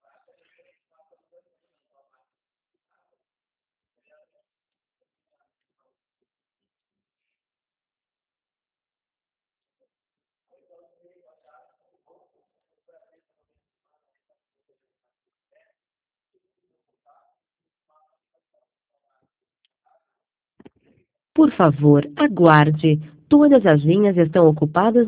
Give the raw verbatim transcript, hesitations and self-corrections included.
Por favor, aguarde. Todas as linhas estão ocupadas